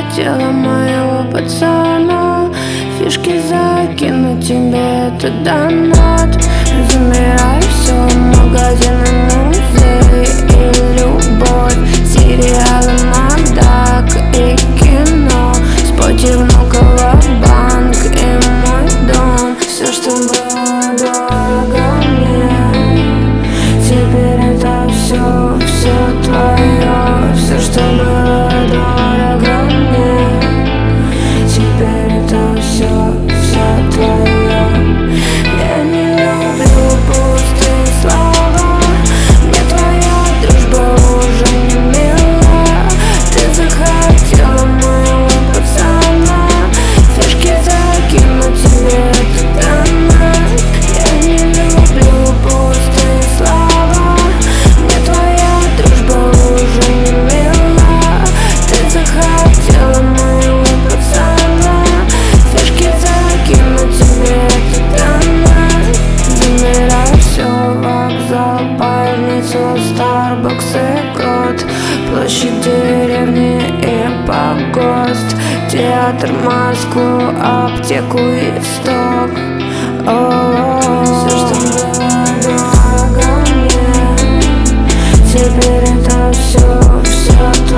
тело моего пацана. Фишки закину тебе туда нот. Замирай, все, магазины, музей и любовь, сериалы, Макдак и кино, споти Внуково, банк и мой дом. Все, что было дорого мне, теперь это все твое. Все, что было дорого мне, теперь это все твое. Я не люблю пустые слова, мне твоя дружба уже не мила. Ты захотела моего пацана, фишки закину тебе туда. Я не люблю пустые слова, мне твоя дружба уже не мила. Ты захотела моего пацана, фишки закину тебе туда. Замирай, все, вокзал, больница, Старбакс и Крот, площадь деревни и погост, театр, Москву, аптеку и сток. Все, что было дорого мне, теперь это все